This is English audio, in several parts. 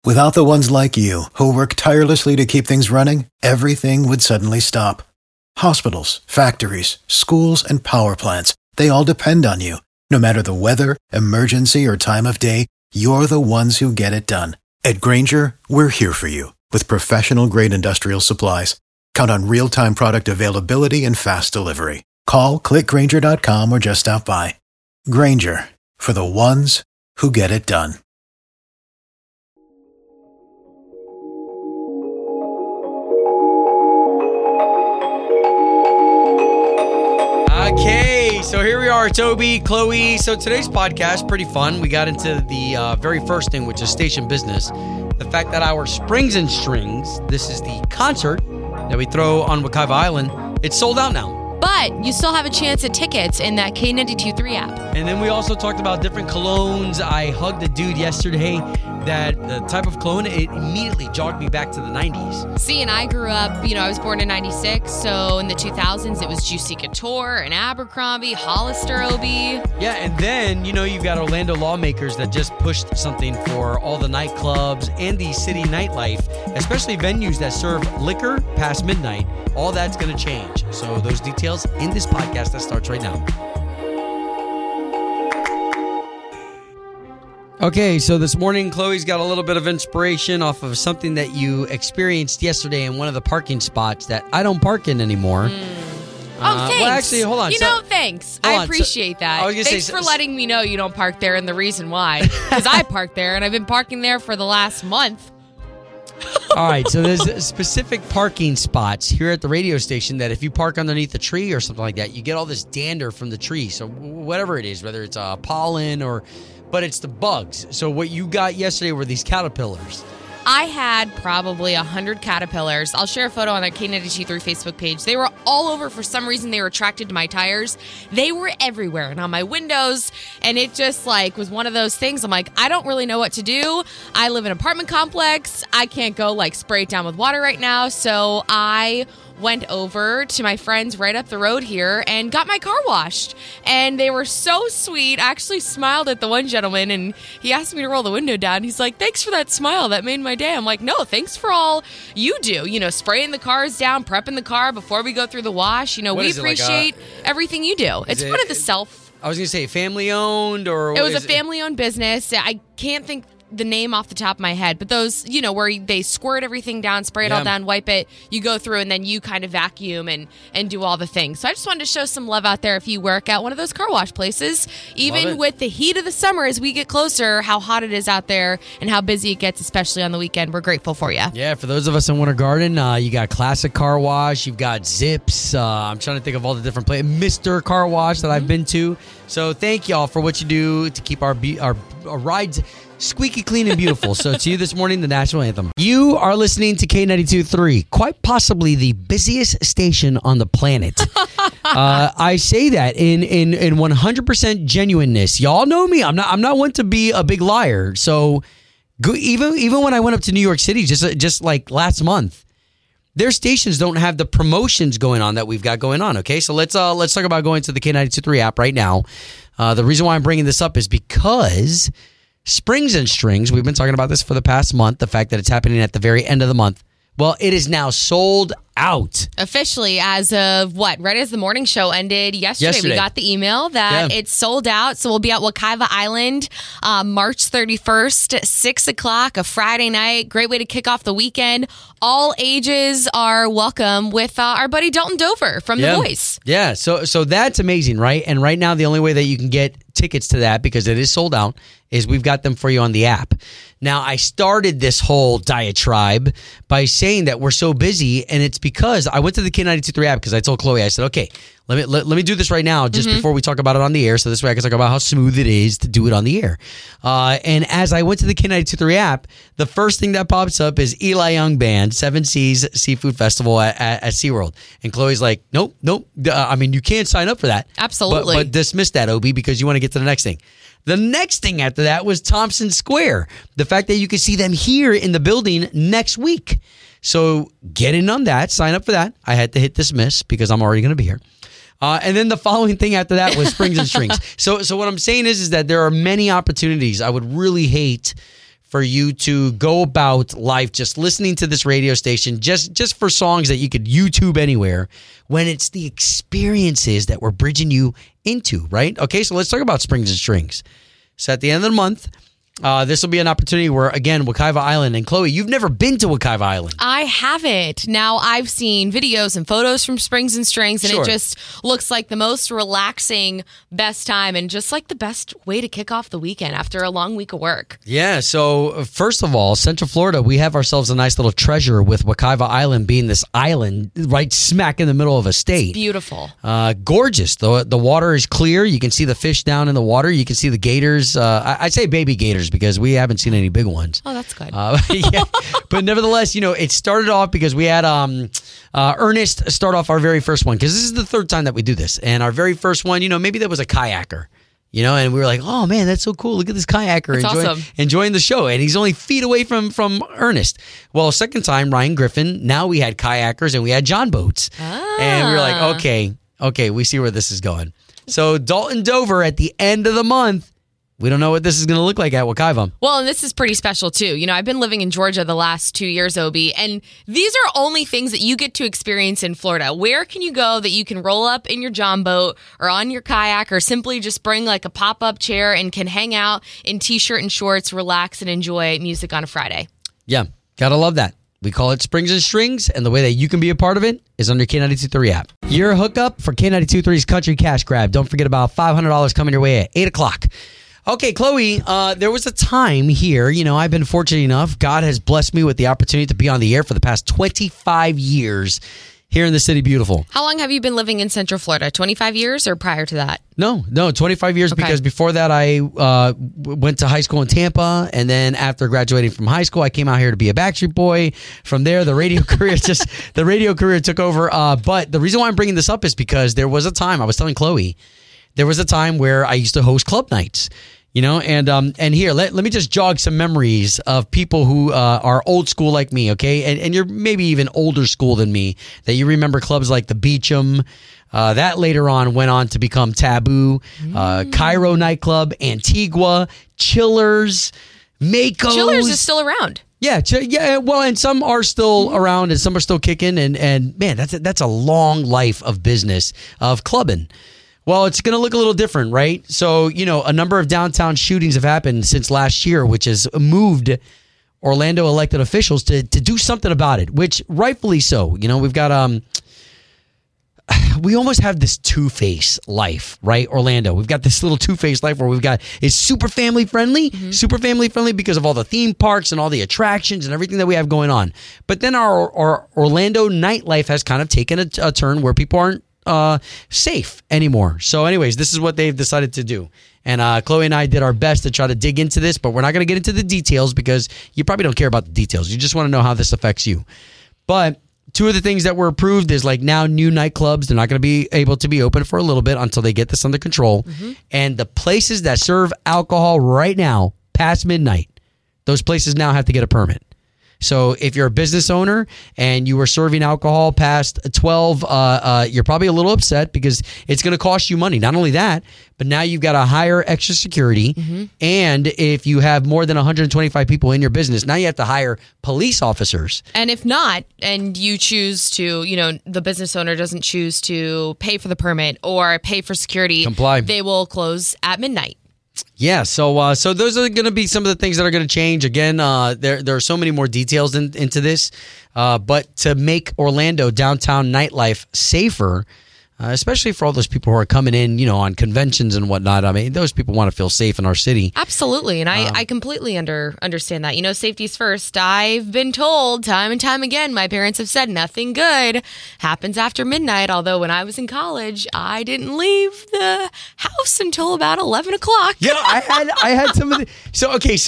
Without the ones like you, who work tirelessly to keep things running, everything would suddenly stop. Hospitals, factories, schools, and power plants, they all depend on you. No matter the weather, emergency, or time of day, you're the ones who get it done. At Grainger, we're here for you with professional-grade industrial supplies. Count on real-time product availability and fast delivery. Call, clickgrainger.com, or just stop by. Grainger, for the ones who get it done. Okay, so here we are, Toby, Chloe. So today's podcast, pretty fun. We got into the very first thing, which is station business. The fact that our Springs and Strings, this is the concert that we throw on Wekiva Island, it's sold out now. But you still have a chance at tickets in that K92.3 app. And then we also talked about different colognes. I hugged a dude yesterday that the type of cologne, it immediately jogged me back to the 90s. See, and I grew up, I was born in 96, so in the 2000s, it was Juicy Couture and Abercrombie, Hollister OB. Yeah, and then, you've got Orlando Lawmakers that just pushed something for all the nightclubs and the city nightlife, especially venues that serve liquor past midnight. All that's going to change. So those details in this podcast that starts right now. Okay, so this morning, Chloe's got a little bit of inspiration off of something that you experienced yesterday in one of the parking spots that I don't park in anymore. Thanks. Well, actually, hold on. Thanks. I appreciate that. Thanks for letting me know you don't park there and the reason why. Because I park there, and I've been parking there for the last month. All right, so there's specific parking spots here at the radio station that if you park underneath a tree or something like that, you get all this dander from the tree. So whatever it is, whether it's pollen but it's the bugs. So what you got yesterday were these caterpillars. I had probably 100 caterpillars. I'll share a photo on the K92.3 Facebook page. They were all over. For some reason, they were attracted to my tires. They were everywhere and on my windows. And it just was one of those things. I'm like, I don't really know what to do. I live in an apartment complex. I can't go spray it down with water right now. So I went over to my friends right up the road here and got my car washed. And they were so sweet. I actually smiled at the one gentleman, and he asked me to roll the window down. He's like, thanks for that smile. That made my day. I'm like, no, thanks for all you do. Spraying the cars down, prepping the car before we go through the wash. We appreciate everything you do. It's one of the I was going to say family-owned or... It was a family-owned business. I can't think the name off the top of my head, but those, where they squirt everything down, spray it all down, wipe it, you go through, and then you kind of vacuum and do all the things. So I just wanted to show some love out there if you work at one of those car wash places. Even with the heat of the summer, as we get closer, how hot it is out there and how busy it gets, especially on the weekend. We're grateful for you. Yeah, for those of us in Winter Garden, you got Classic Car Wash, you've got Zips. I'm trying to think of all the different places. Mr. Car Wash that I've been to. So thank y'all for what you do to keep our rides squeaky clean and beautiful. So to you this morning, the national anthem. You are listening to K92.3, quite possibly the busiest station on the planet. I say that in 100% genuineness. Y'all know me. I'm not one to be a big liar. So even when I went up to New York City just like last month, their stations don't have the promotions going on that we've got going on. Okay, so let's talk about going to the K92.3 app right now. The reason why I'm bringing this up is because Springs and Strings, we've been talking about this for the past month, the fact that it's happening at the very end of the month. Well, it is now sold out. Officially, as of right as the morning show ended yesterday. We got the email that it's sold out. So we'll be at Wekiva Island March 31st, 6 o'clock, a Friday night. Great way to kick off the weekend. All ages are welcome with our buddy Dalton Dover from The Voice. Yeah, so that's amazing, right? And right now, the only way that you can get tickets to that, because it is sold out, is we've got them for you on the app. Now, I started this whole diatribe by saying that we're so busy, and it's because I went to the K92.3 app because I told Chloe, I said, okay, let me do this right now just before we talk about it on the air, so this way I can talk about how smooth it is to do it on the air. And as I went to the K92.3 app, the first thing that pops up is Eli Young Band, Seven Seas Seafood Festival at SeaWorld. And Chloe's like, nope. I mean, you can't sign up for that. Absolutely. But dismiss that, OB, because you want to get to the next thing. The next thing after that was Thompson Square. The fact that you can see them here in the building next week. So get in on that. Sign up for that. I had to hit dismiss because I'm already going to be here. And then the following thing after that was Springs and Strings. So what I'm saying is that there are many opportunities. I would really hate for you to go about life just listening to this radio station, just for songs that you could YouTube anywhere, when it's the experiences that we're bridging you into, right? Okay, so let's talk about Springs and Strings. So at the end of the month, this will be an opportunity where, again, Wekiva Island, and Chloe, you've never been to Wekiva Island. I haven't. Now, I've seen videos and photos from Springs and Strings, and Sure. it just looks like the most relaxing, best time, and just like the best way to kick off the weekend after a long week of work. Yeah, so first of all, Central Florida, we have ourselves a nice little treasure with Wekiva Island being this island right smack in the middle of a state. Beautiful. Gorgeous. The water is clear. You can see the fish down in the water. You can see the gators. I say baby gators because we haven't seen any big ones. Oh, that's good. Yeah. But nevertheless, it started off because we had Ernest start off our very first one, because this is the third time that we do this. And our very first one, maybe there was a kayaker. And we were like, oh man, that's so cool. Look at this kayaker enjoying the show. And he's only feet away from Ernest. Well, second time, Ryan Griffin, now we had kayakers and we had John boats. And we were like, okay, we see where this is going. So Dalton Dover at the end of the month, we don't know what this is going to look like at Wekiva. Well, and this is pretty special, too. I've been living in Georgia the last 2 years, Obi, and these are only things that you get to experience in Florida. Where can you go that you can roll up in your John boat or on your kayak, or simply just bring like a pop-up chair and can hang out in T-shirt and shorts, relax, and enjoy music on a Friday? Yeah. Gotta love that. We call it Springs and Strings, and the way that you can be a part of it is on your K92.3 app. Your hookup for K92.3's Country Cash Grab. Don't forget about $500 coming your way at 8 o'clock. Okay, Chloe, there was a time here, I've been fortunate enough. God has blessed me with the opportunity to be on the air for the past 25 years here in the City Beautiful. How long have you been living in Central Florida? 25 years or prior to that? No, 25 years, because before that I went to high school in Tampa, and then after graduating from high school, I came out here to be a Backstreet Boy. From there, the radio career took over. But the reason why I'm bringing this up is because there was a time, I was telling Chloe, there was a time where I used to host club nights, and here, let me just jog some memories of people who are old school like me, okay? And you're maybe even older school than me, that you remember clubs like the Beecham, that later on went on to become Taboo, Cairo Nightclub, Antigua, Chillers, Mako's. Chillers is still around. Yeah, well, and some are still around and some are still kicking, and man, that's a long life of business, of clubbing. Well, it's going to look a little different, right? So, a number of downtown shootings have happened since last year, which has moved Orlando elected officials to do something about it, which rightfully so. We've got, we almost have this two-face life, right? Orlando. We've got this little two-face life where it's super family friendly, because of all the theme parks and all the attractions and everything that we have going on. But then our Orlando nightlife has kind of taken a turn where people aren't safe anymore. So anyways, this is what they've decided to do. And Chloe and I did our best to try to dig into this, but we're not going to get into the details because you probably don't care about the details. You just want to know how this affects you. But two of the things that were approved is like now new nightclubs, they're not going to be able to be open for a little bit until they get this under control. And the places that serve alcohol right now past midnight, those places now have to get a permit. So if you're a business owner and you were serving alcohol past 12, you're probably a little upset because it's going to cost you money. Not only that, but now you've got to hire extra security. And if you have more than 125 people in your business, now you have to hire police officers. And if not, and you choose to, the business owner doesn't choose to pay for the permit or pay for security, comply, they will close at midnight. Yeah, so those are going to be some of the things that are going to change. Again, there are so many more details into this, but to make Orlando downtown nightlife safer, especially for all those people who are coming in, on conventions and whatnot. I mean, those people want to feel safe in our city. Absolutely, and I completely understand that. Safety's first. I've been told time and time again, my parents have said nothing good happens after midnight, although when I was in college, I didn't leave the house until about 11 o'clock. Yeah, I had some of the... So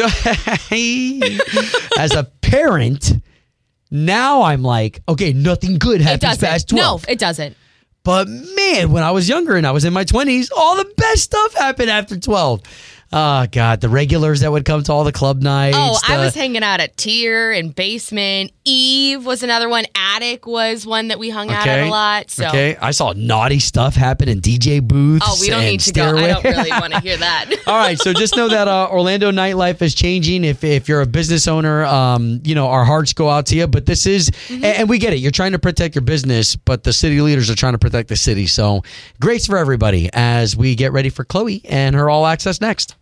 as a parent, now I'm like, okay, nothing good happens past 12. No, it doesn't. But man, when I was younger and I was in my 20s, all the best stuff happened after 12. Oh, God. The regulars that would come to all the club nights. Oh, I was hanging out at Tier and Basement. Eve was another one. Attic was one that we hung out at a lot. So. Okay. I saw naughty stuff happen in DJ booths. Oh, we don't need to go. I don't really want to hear that. All right. So just know that Orlando nightlife is changing. If you're a business owner, our hearts go out to you. But this is, and we get it. You're trying to protect your business, but the city leaders are trying to protect the city. So grace for everybody as we get ready for Chloe and her All Access next.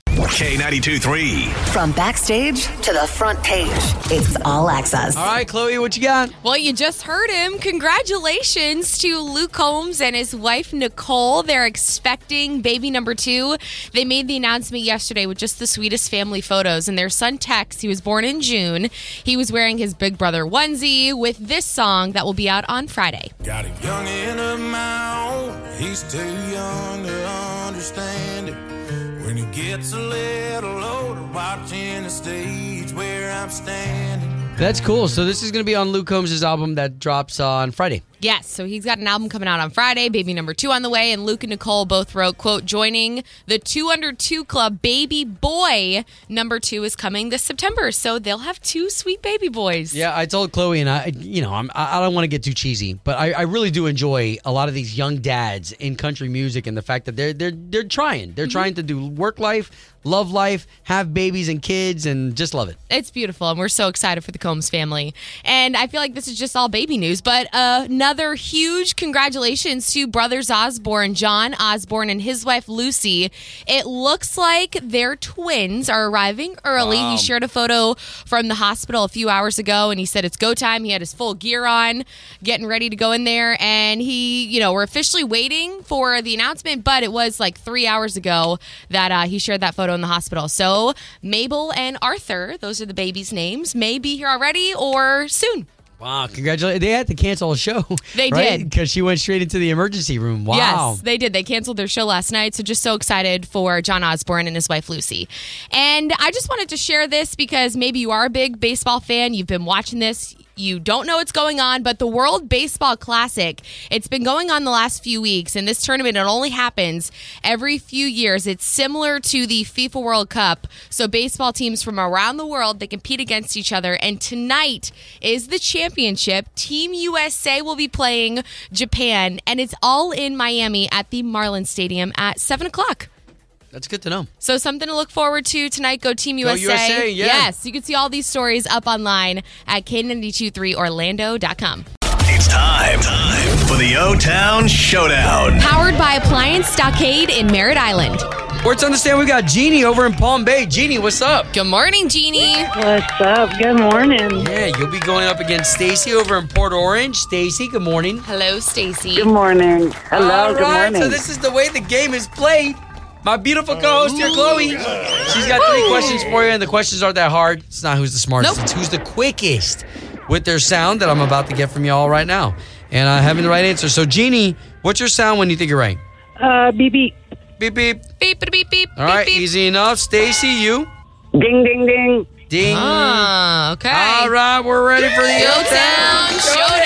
K92.3. From backstage to the front page, it's All Access. All right, Chloe, what you got? Well, you just heard him. Congratulations to Luke Combs and his wife, Nicole. They're expecting baby number 2. They made the announcement yesterday with just the sweetest family photos. And their son, Tex, he was born in June. He was wearing his Big Brother onesie with this song that will be out on Friday. Got a youngin' of my own. He's too young to understand it. When he gets a little older, watching the stage where I'm standing. That's cool. So this is going to be on Luke Combs' album that drops on Friday. Yes, so he's got an album coming out on Friday, baby number 2 on the way, and Luke and Nicole both wrote, quote, joining the 2 Under 2 Club, baby boy number 2 is coming this September, so they'll have 2 sweet baby boys. Yeah, I told Chloe, and I don't want to get too cheesy, but I really do enjoy a lot of these young dads in country music and the fact that they're trying. They're trying to do work life, love life, have babies and kids, and just love it. It's beautiful, and we're so excited for the Combs family. And I feel like this is just all baby news, but another huge congratulations to brothers Osborne, John Osborne and his wife Lucy. It looks like their twins are arriving early. Wow. He shared a photo from the hospital a few hours ago, and he said it's go time. He had his full gear on, getting ready to go in there, and we're officially waiting for the announcement, but it was like 3 hours ago that he shared that photo in the hospital. So Mabel and Arthur, those are the babies' names, may be here already or soon. Wow, congratulations. They had to cancel a show. They right? did. Because she went straight into the emergency room. Wow. Yes, they did. They canceled their show last night. So just so excited for John Osborne and his wife, Lucy. And I just wanted to share this because maybe you are a big baseball fan. You've been watching this. You don't know what's going on, but the World Baseball Classic, it's been going on the last few weeks, and this tournament, it only happens every few years. It's similar to the FIFA World Cup, so baseball teams from around the world, they compete against each other, and tonight is the championship. Team USA will be playing Japan, and it's all in Miami at the Marlins Stadium at 7 o'clock. That's good to know. So something to look forward to tonight. Go Team USA. Go USA, yeah. Yes, you can see all these stories up online at K923Orlando.com. It's time for the O-Town Showdown. Powered by Appliance Stockade in Merritt Island. Let's understand we got Jeannie over in Palm Bay. Jeannie, what's up? Good morning, Jeannie. What's up? Good morning. Yeah, you'll be going up against Stacy over in Port Orange. Stacy, good morning. Hello, Stacy. Good morning. Hello, all good right, morning. So this is the way the game is played. My beautiful co-host here, Chloe. She's got 3 questions for you, and the questions aren't that hard. It's not who's the smartest. Nope. It's who's the quickest with their sound that I'm about to get from you all right now. And having the right answer. So, Jeannie, what's your sound when you think you're right? Beep, beep. Beep, beep. Beep, beep, beep, beep. All right, beep. easy enough. Stacy, you? Ding, ding, ding. Ding. Okay. All right, we're ready for the O-Town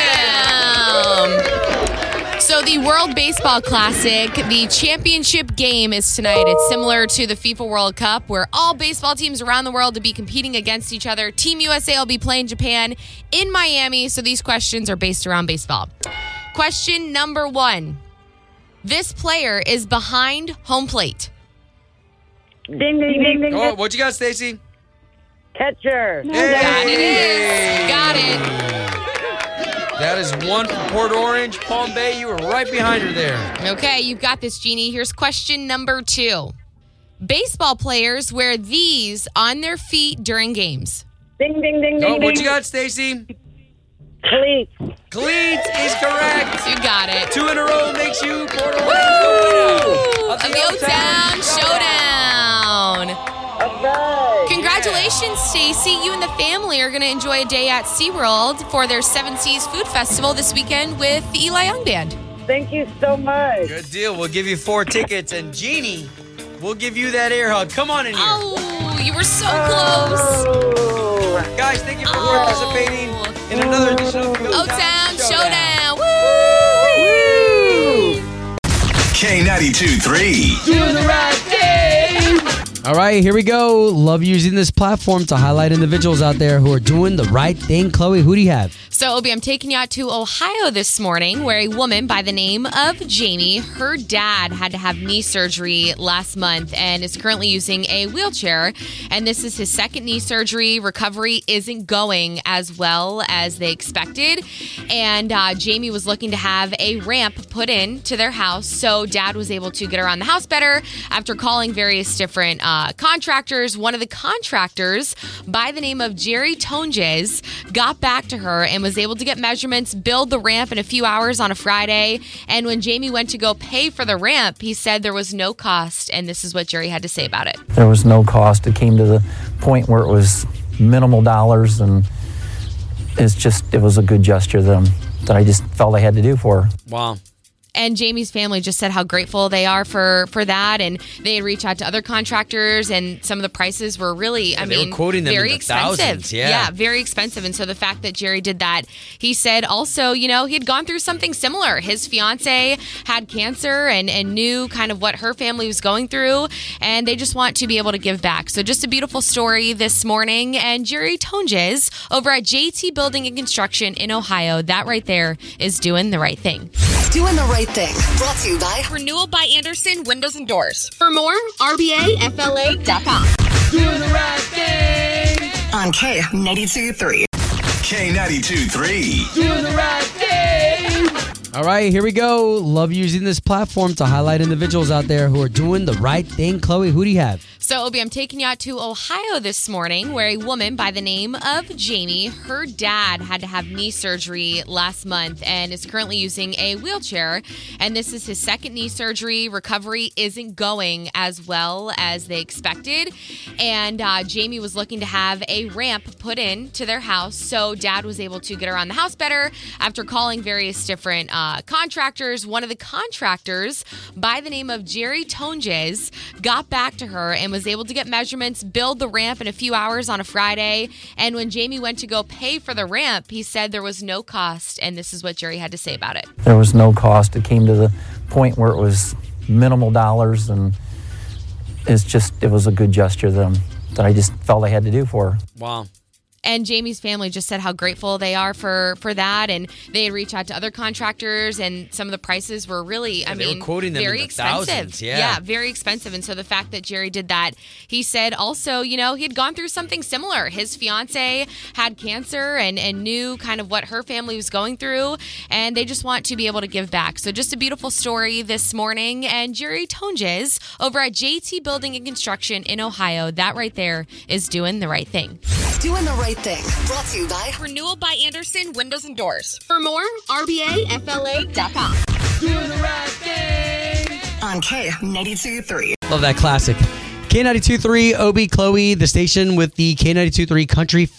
Showdown. So the World Baseball Classic, the championship game is tonight. It's similar to the FIFA World Cup, where all baseball teams around the world will be competing against each other. Team USA will be playing Japan in Miami, so these questions are based around baseball. Question number 1. This player is behind home plate. Ding, ding, ding, ding. Oh, what you got, Stacy? Catcher. Got it. Got it. That is 1 for Port Orange. Palm Bay, you were right behind her there. Okay, you've got this, Jeannie. Here's question number 2. Baseball players wear these on their feet during games. Ding, ding, ding, Oh, ding, what ding. you got, Stacy? Cleats. Cleats is correct. You got it. 2 in a row makes you Port Orange Woo! the winner Of the O-Town Showdown. Okay. Congratulations, Stacy. You and the family are going to enjoy a day at SeaWorld for their 7 Seas Food Festival this weekend with the Eli Young Band. Thank you so much. Good deal. We'll give you 4 tickets. And Jeannie, we'll give you that air hug. Come on in here. Oh, you were so close. Oh. Guys, thank you for participating in another edition of the O-Town Showdown. Woo! K92.3. Doing the right thing. All right, here we go. Love using this platform to highlight individuals out there who are doing the right thing. Chloe, who do you have? So, Obi, I'm taking you out to Ohio this morning, where a woman by the name of Jamie, her dad had to have knee surgery last month and is currently using a wheelchair. And this is his second knee surgery. Recovery isn't going as well as they expected. And Jamie was looking to have a ramp put in to their house, so dad was able to get around the house better after calling various different contractors. One of the contractors by the name of Jerry Tonjes got back to her and was able to get measurements, build the ramp in a few hours on a Friday. And when Jamie went to go pay for the ramp, he said there was no cost. And this is what Jerry had to say about it. There was no cost. It came to the point where it was minimal dollars, and it was a good gesture that I just felt I had to do for her. Wow. And Jamie's family just said how grateful they are for that. And they had reached out to other contractors, and some of the prices were really, they were quoting them very in the expensive. thousands. Yeah, very expensive. And so the fact that Jerry did that, he said also, he had gone through something similar. His fiance had cancer and knew kind of what her family was going through, and they just want to be able to give back. So just a beautiful story this morning. And Jerry Tonjes over at JT Building and Construction in Ohio, that right there is doing the right thing. Doing the right thing. Brought to you by Renewal by Anderson Windows and Doors. For more, RBAFLA.com. Doing the right thing. on K92.3. K92.3. Doing the right thing. All right, here we go. Love using this platform to highlight individuals out there who are doing the right thing. Chloe, who do you have? So, Obi, I'm taking you out to Ohio this morning, where a woman by the name of Jamie, her dad had to have knee surgery last month and is currently using a wheelchair. And this is his second knee surgery. Recovery isn't going as well as they expected. And Jamie was looking to have a ramp put in to their house, so dad was able to get around the house better after calling various different contractors. One of the contractors by the name of Jerry Tonjes got back to her and was able to get measurements, build the ramp in a few hours on a Friday. And when Jamie went to go pay for the ramp, he said there was no cost. And this is what Jerry had to say about it. There was no cost. It came to the point where it was minimal dollars, and it was a good gesture that I just felt I had to do for her. Wow. And Jamie's family just said how grateful they are for that. And they had reached out to other contractors, and some of the prices were really, they were quoting them very in the expensive. thousands. Yeah, very expensive. And so the fact that Jerry did that, he said also, he had gone through something similar. His fiance had cancer and knew kind of what her family was going through, and they just want to be able to give back. So just a beautiful story this morning. And Jerry Tonjes over at JT Building and Construction in Ohio, that right there is doing the right thing. Doing the right thing. Brought to you by Renewal by Anderson Windows and Doors. For more, RBAFLA.com. Doing the right thing. on K92.3. Love that classic. K92.3, Obi, Chloe, the station with the K92.3 country.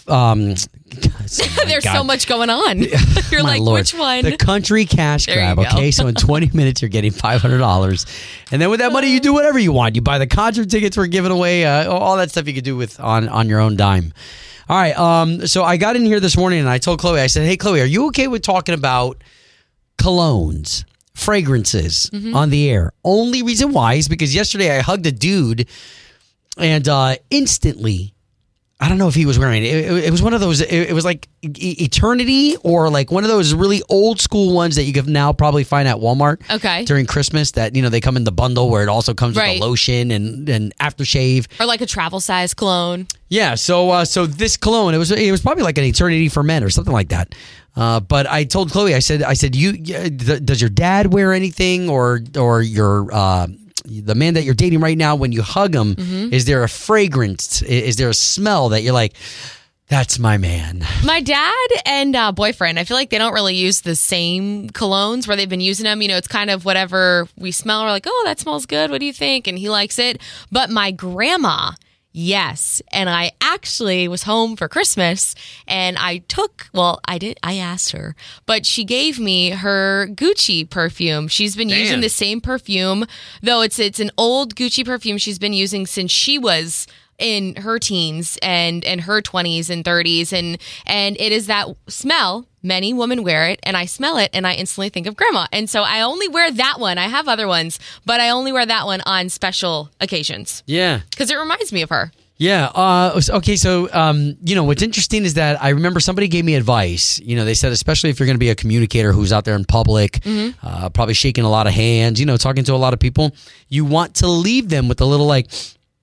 There's so much going on. You're My like, Lord. which one? The country cash There you grab, go. okay? So in 20 minutes, you're getting $500. And then with that money, you do whatever you want. You buy the concert tickets we're giving away, all that stuff you could do with on your own dime. All right, so I got in here this morning and I told Chloe, I said, hey, Chloe, are you okay with talking about colognes, fragrances on the air? Only reason why is because yesterday I hugged a dude and instantly, I don't know if he was wearing it. It was one of those, it was like Eternity or like one of those really old school ones that you can now probably find at Walmart. Okay. During Christmas that, they come in the bundle where it also comes with Right. a lotion and aftershave. Or like a travel size cologne. Yeah, so this cologne, it was probably like an Eternity for Men or something like that. But I told Chloe, I said, does your dad wear anything or your the man that you're dating right now, when you hug him, is there a fragrance? Is there a smell that you're like, that's my man? My dad and boyfriend, I feel like they don't really use the same colognes where they've been using them. It's kind of whatever we smell. We're like, oh, that smells good. What do you think? And he likes it. But my grandma, yes. And I actually was home for Christmas and I asked her, but she gave me her Gucci perfume. She's been using Damn. the same perfume, though it's an old Gucci perfume she's been using since she was in her teens and her 20s and 30s, and it is that smell. Many women wear it, and I smell it, and I instantly think of grandma. And so I only wear that one. I have other ones, but I only wear that one on special occasions. Yeah. Because it reminds me of her. Yeah. Okay. So, what's interesting is that I remember somebody gave me advice. They said, especially if you're going to be a communicator who's out there in public, probably shaking a lot of hands, talking to a lot of people, you want to leave them with a little like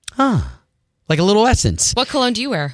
a little essence. What cologne do you wear?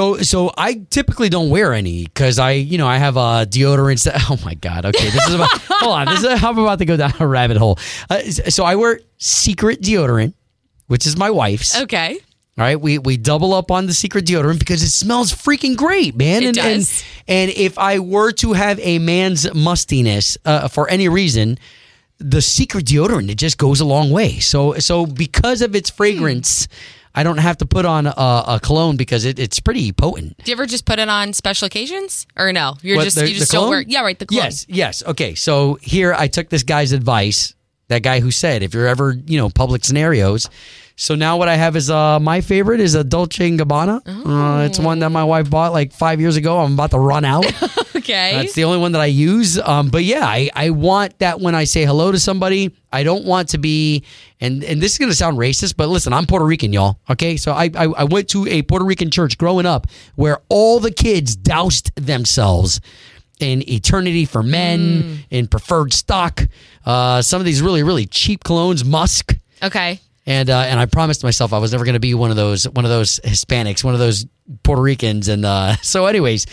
So I typically don't wear any because I have a deodorant. Oh my God. Okay. This is about, hold on. I'm about to go down a rabbit hole. So I wear Secret deodorant, which is my wife's. Okay. All right, we double up on the Secret deodorant because it smells freaking great, man. It does. And if I were to have a man's mustiness for any reason, the Secret deodorant, it just goes a long way. So because of its fragrance, I don't have to put on a cologne because it's pretty potent. Do you ever just put it on special occasions, or no? You just the don't wear. Yeah, right. The cologne. Yes. Okay, so here I took this guy's advice. That guy who said, if you're ever public scenarios. So now what I have is my favorite is a Dolce & Gabbana. It's one that my wife bought like 5 years ago. I'm about to run out. Okay. That's the only one that I use. But yeah, I want that when I say hello to somebody. I don't want to be, and this is going to sound racist, but listen, I'm Puerto Rican, y'all. Okay, so I went to a Puerto Rican church growing up where all the kids doused themselves in Eternity for Men, in Preferred Stock, some of these really, really cheap colognes, Musk. Okay. And I promised myself I was never going to be one of those Hispanics, one of those Puerto Ricans, and so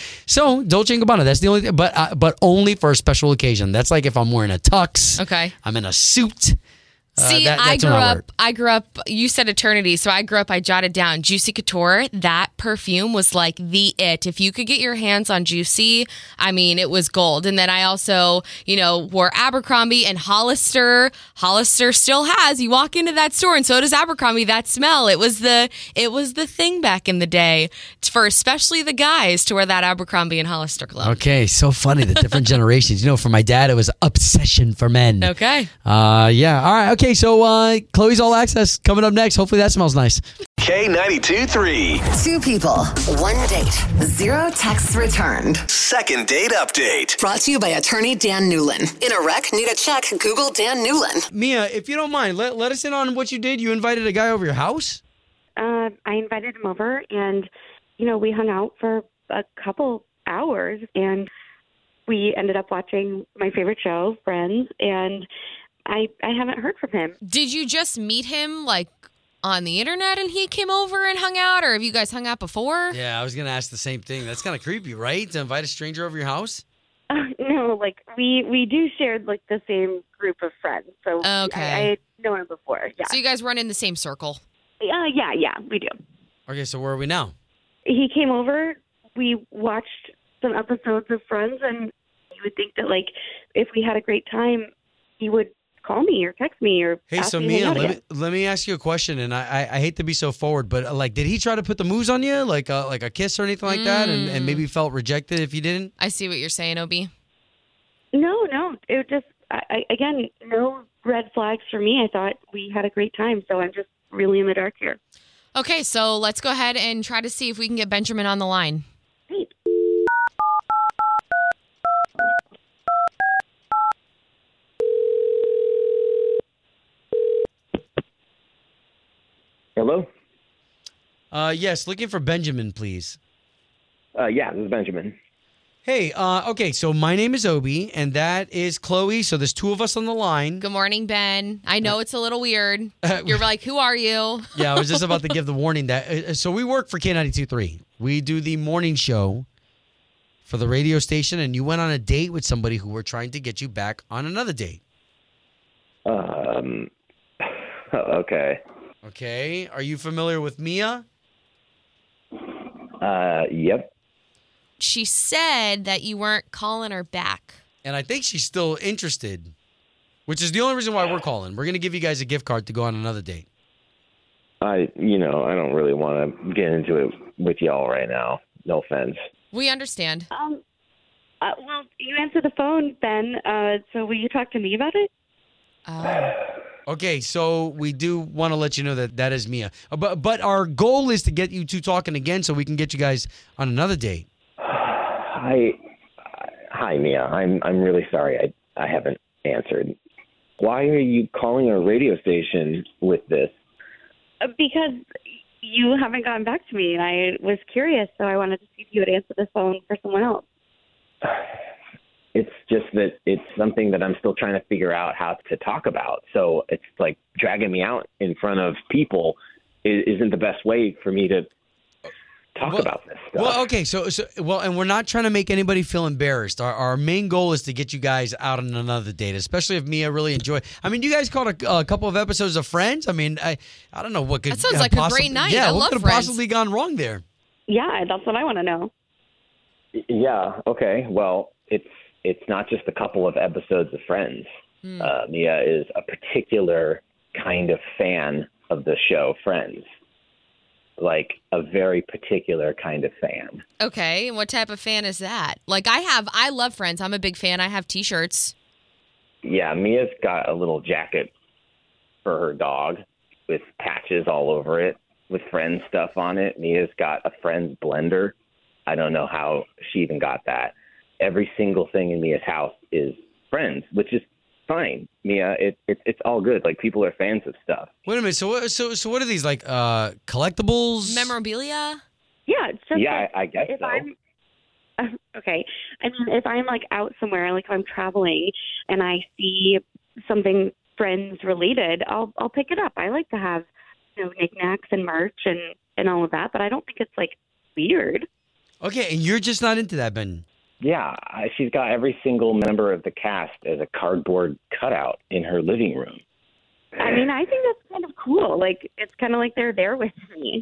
Dolce & Gabbana. That's the only thing, but only for a special occasion. That's like if I'm wearing a tux. Okay. I'm in a suit. See, I grew up, you said Eternity, so I grew up, I jotted down Juicy Couture. That perfume was like the it. If you could get your hands on Juicy, I mean, it was gold. And then I also, wore Abercrombie and Hollister. Hollister still has, you walk into that store and so does Abercrombie, that smell. It was the thing back in the day for especially the guys to wear that Abercrombie and Hollister cologne. Okay, so funny, the different generations. For my dad, it was Obsession for Men. Okay. Yeah, all right, okay. So Chloe's All Access coming up next. Hopefully that smells nice. K92.3. 2 people, 1 date, 0 texts returned. Second date update. Brought to you by attorney Dan Newlin. In a wreck, need a check, Google Dan Newlin. Mia, if you don't mind, let us in on what you did. You invited a guy over your house? I invited him over, and, we hung out for a couple hours, and we ended up watching my favorite show, Friends, and I haven't heard from him. Did you just meet him, like, on the internet and he came over and hung out, or have you guys hung out before? Yeah, I was going to ask the same thing. That's kind of creepy, right? To invite a stranger over your house? No, like, we do share, like, the same group of friends, so okay. I know him before, yeah. So you guys run in the same circle? Yeah, we do. Okay, so where are we now? He came over, we watched some episodes of Friends, and you would think that, like, if we had a great time, he would call me or text me or hey, ask so me Mia, again. let me ask you a question, and I hate to be so forward, but like, did he try to put the moves on you, like a kiss or anything like that, and maybe felt rejected if you didn't? I see what you're saying, Obi. No, it was just again, no red flags for me. I thought we had a great time, so I'm just really in the dark here. Okay, so let's go ahead and try to see if we can get Benjamin on the line. Great. Hello? Yes, looking for Benjamin, please. Yeah, this is Benjamin. Hey, okay, so my name is Obi, and that is Chloe, so there's 2 of us on the line. Good morning, Ben. I know it's a little weird. You're like, who are you? Yeah, I was just about to give the warning that. So we work for K92.3. We do the morning show for the radio station, and you went on a date with somebody who were trying to get you back on another date. Okay. Okay, are you familiar with Mia? Yep. She said that you weren't calling her back. And I think she's still interested, which is the only reason why we're calling. We're going to give you guys a gift card to go on another date. I don't really want to get into it with y'all right now. No offense. We understand. Well, you answered the phone, Ben, so will you talk to me about it? Okay, so we do want to let you know that is Mia. But our goal is to get you two talking again so we can get you guys on another date. Hi, Mia. I'm really sorry I haven't answered. Why are you calling our radio station with this? Because you haven't gotten back to me, and I was curious, so I wanted to see if you would answer the phone for someone else. It's just that it's something that I'm still trying to figure out how to talk about. So it's like dragging me out in front of people isn't the best way for me to talk about this stuff. Well, okay, so and we're not trying to make anybody feel embarrassed. Our main goal is to get you guys out on another date, especially if Mia really enjoyed. I mean, you guys caught a couple of episodes of Friends. I mean, I don't know what could. That sounds like a great night. Yeah, I what love could have Friends. possibly gone wrong there? Yeah, that's what I want to know. Yeah. Okay. Well, it's not just a couple of episodes of Friends. Mia is a particular kind of fan of the show Friends, like a very particular kind of fan. Okay, and what type of fan is that? Like I love Friends. I'm a big fan. I have T-shirts. Yeah, Mia's got a little jacket for her dog with patches all over it with Friends stuff on it. Mia's got a Friends blender. I don't know how she even got that. Every single thing in Mia's house is Friends, which is fine. Mia, it's all good. Like, people are fans of stuff. Wait a minute. So what are these, like, collectibles? Memorabilia? Yeah, it's just Yeah, I guess if so. Okay. I mean, if I'm like out somewhere, like if I'm traveling and I see something Friends related, I'll pick it up. I like to have, knickknacks and merch and all of that, but I don't think it's like weird. Okay, and you're just not into that, Ben. Yeah, she's got every single member of the cast as a cardboard cutout in her living room. I mean, I think that's kind of cool. Like, it's kind of like they're there with me,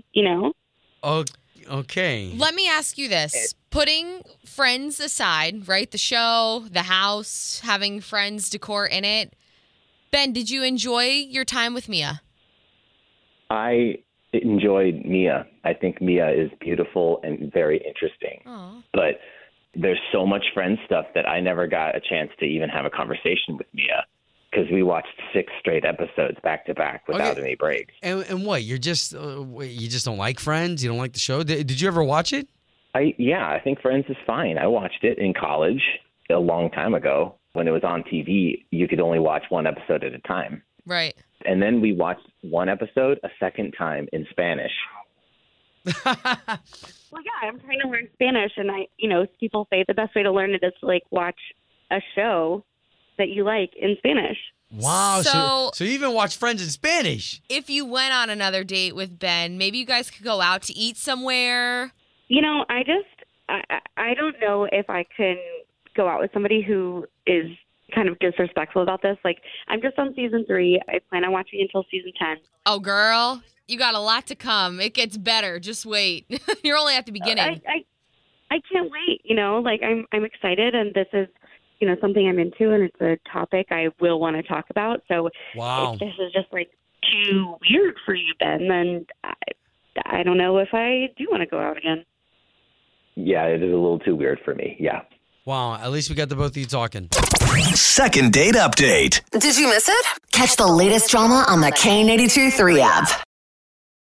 Okay. Let me ask you this. Putting Friends aside, right? The show, the house, having Friends decor in it. Ben, did you enjoy your time with Mia? I enjoyed Mia. I think Mia is beautiful and very interesting. Aww. But there's so much Friends stuff that I never got a chance to even have a conversation with Mia because we watched 6 straight episodes back to back without any breaks. And what? You're just you just don't like Friends? You don't like the show? Did you ever watch it? I think Friends is fine. I watched it in college a long time ago. When it was on TV, you could only watch one episode at a time. Right. And then we watched one episode a second time in Spanish. Well, yeah, I'm trying to learn Spanish, and people say the best way to learn it is to like watch a show that you like in Spanish. Wow. So you even watch Friends in Spanish? If you went on another date with Ben, maybe you guys could go out to eat somewhere. I don't know if I can go out with somebody who is kind of disrespectful about this. Like, I'm just on season 3. I plan on watching until season 10. Oh, girl, you got a lot to come. It gets better. Just wait. You're only at the beginning. I can't wait. I'm excited, and this is something I'm into, and it's a topic I will want to talk about. So if this is just like too weird for you, Ben, then I don't know if I do want to go out again. Yeah, it is a little too weird for me. Yeah. Wow, at least we got the both of you talking. Second date update. Did you miss it? Catch the latest drama on the K82-3 app.